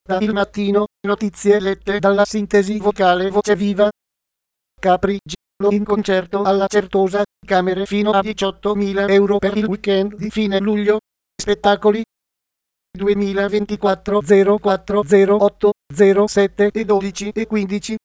Da Il Mattino, notizie lette dalla sintesi vocale Voce Viva. Capri, Gillo in concerto alla Certosa, camere fino a 18.000 euro per il weekend di fine luglio. Spettacoli 2024 04 08 07 e 12 e 15.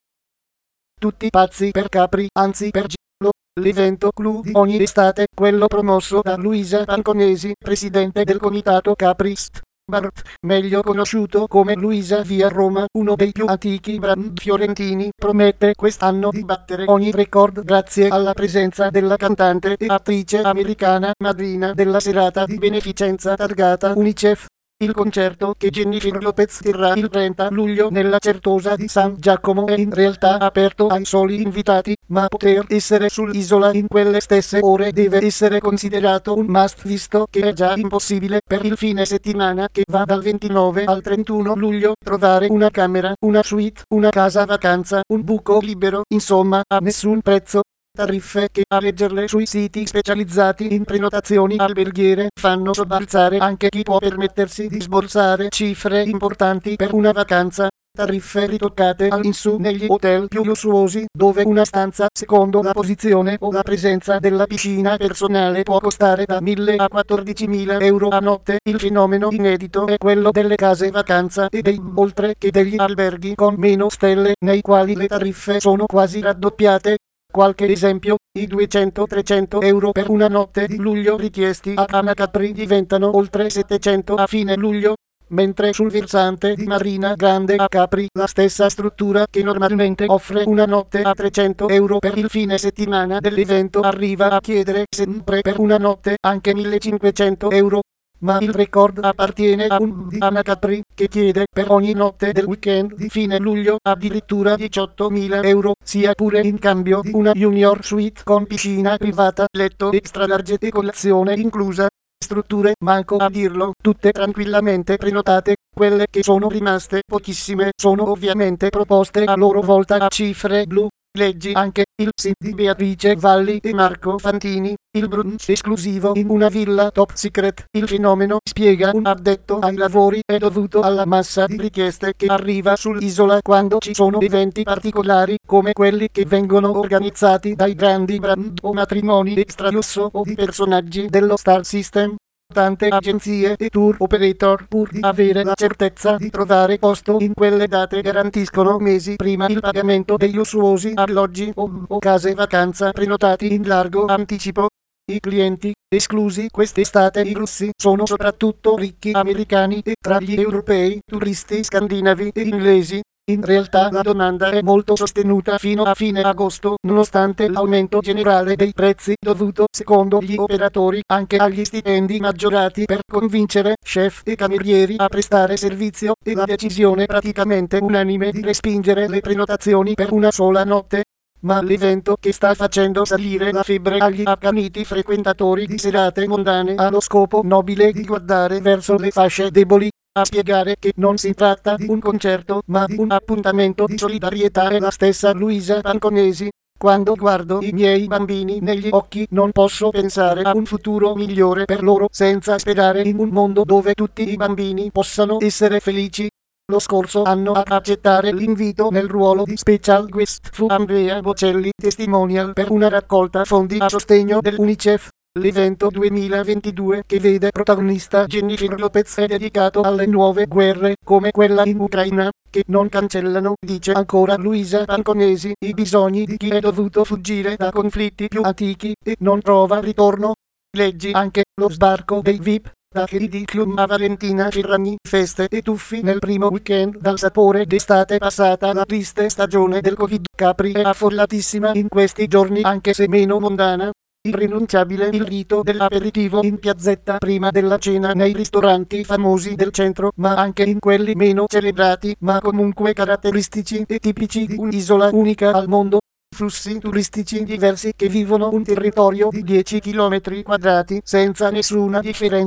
Tutti pazzi per Capri, anzi per Gillo. L'evento clou di ogni estate, quello promosso da Luisa Panconesi, presidente del comitato Capri St. Bart, meglio conosciuto come Luisa Via Roma, uno dei più antichi brand fiorentini, promette quest'anno di battere ogni record grazie alla presenza della cantante e attrice americana, madrina della serata di beneficenza targata UNICEF. Il concerto che Jennifer Lopez terrà il 30 luglio nella Certosa di San Giacomo è in realtà aperto ai soli invitati, ma poter essere sull'isola in quelle stesse ore deve essere considerato un must, visto che è già impossibile per il fine settimana che va dal 29 al 31 luglio trovare una camera, una suite, una casa vacanza, un buco libero, insomma a nessun prezzo. Tariffe che, a leggerle sui siti specializzati in prenotazioni alberghiere, fanno sobbalzare anche chi può permettersi di sborsare cifre importanti per una vacanza. Tariffe ritoccate all'insù negli hotel più lussuosi, dove una stanza, secondo la posizione o la presenza della piscina personale, può costare da 1.000 a 14.000 euro a notte. Il fenomeno inedito è quello delle case vacanza e oltre che degli alberghi con meno stelle, nei quali le tariffe sono quasi raddoppiate. Qualche esempio: i 200-300 euro per una notte di luglio richiesti a Capri diventano oltre 700 a fine luglio, mentre sul versante di Marina Grande a Capri la stessa struttura che normalmente offre una notte a 300 euro per il fine settimana dell'evento arriva a chiedere sempre per una notte anche 1.500 euro. Ma il record appartiene a un Diana Capri, che chiede per ogni notte del weekend di fine luglio addirittura 18.000 euro, sia pure in cambio di una junior suite con piscina privata, letto extra large e colazione inclusa. Strutture, manco a dirlo, tutte tranquillamente prenotate. Quelle che sono rimaste, pochissime, sono ovviamente proposte a loro volta a cifre blu. Leggi anche il sì di Beatrice Valli e Marco Fantini, il brunch esclusivo in una villa top secret. Il fenomeno, spiega un addetto ai lavori, è dovuto alla massa di richieste che arriva sull'isola quando ci sono eventi particolari, come quelli che vengono organizzati dai grandi brand o matrimoni extra lusso o di personaggi dello star system. Tante agenzie e tour operator, pur di avere la certezza di trovare posto in quelle date, garantiscono mesi prima il pagamento dei lussuosi alloggi o case vacanza prenotati in largo anticipo. I clienti, esclusi quest'estate i russi, sono soprattutto ricchi americani e tra gli europei turisti scandinavi e inglesi. In realtà la domanda è molto sostenuta fino a fine agosto, nonostante l'aumento generale dei prezzi dovuto, secondo gli operatori, anche agli stipendi maggiorati per convincere chef e camerieri a prestare servizio, e la decisione praticamente unanime di respingere le prenotazioni per una sola notte. Ma l'evento che sta facendo salire la febbre agli accaniti frequentatori di serate mondane ha lo scopo nobile di guardare verso le fasce deboli. A spiegare che non si tratta di un concerto, ma di un appuntamento di solidarietà è la stessa Luisa Panconesi. Quando guardo i miei bambini negli occhi non posso pensare a un futuro migliore per loro senza sperare in un mondo dove tutti i bambini possano essere felici. Lo scorso anno a accettare l'invito nel ruolo di special guest fu Andrea Bocelli, testimonial per una raccolta fondi a sostegno dell'UNICEF. L'evento 2022, che vede protagonista Jennifer Lopez, è dedicato alle nuove guerre, come quella in Ucraina, che non cancellano, dice ancora Luisa Panconesi, i bisogni di chi è dovuto fuggire da conflitti più antichi e non trova ritorno. Leggi anche lo sbarco dei VIP. Da Heidi Klum a Valentina Ferragni, feste e tuffi nel primo weekend dal sapore d'estate passata la triste stagione del Covid. Capri è affollatissima in questi giorni, anche se meno mondana. Irrinunciabile il rito dell'aperitivo in piazzetta prima della cena nei ristoranti famosi del centro, ma anche in quelli meno celebrati, ma comunque caratteristici e tipici di un'isola unica al mondo. Flussi turistici diversi che vivono un territorio di 10 km quadrati senza nessuna differenza.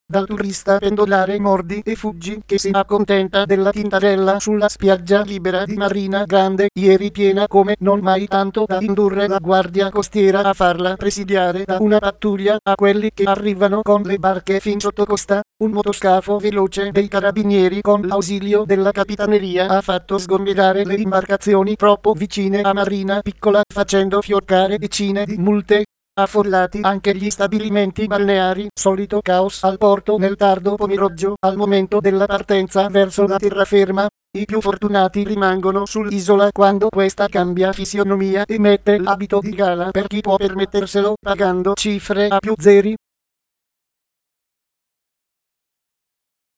dal turista pendolare mordi e fuggi che si accontenta della tintarella sulla spiaggia libera di Marina Grande, ieri piena come non mai, tanto da indurre la guardia costiera a farla presidiare da una pattuglia a quelli che arrivano con le barche fin sotto costa. Un motoscafo veloce dei carabinieri con l'ausilio della capitaneria ha fatto sgomberare le imbarcazioni troppo vicine a Marina Piccola, facendo fioccare decine di multe. Affollati anche gli stabilimenti balneari, solito caos al porto nel tardo pomeriggio al momento della partenza verso la terraferma. I più fortunati rimangono sull'isola quando questa cambia fisionomia e mette l'abito di gala per chi può permetterselo, pagando cifre a più zeri.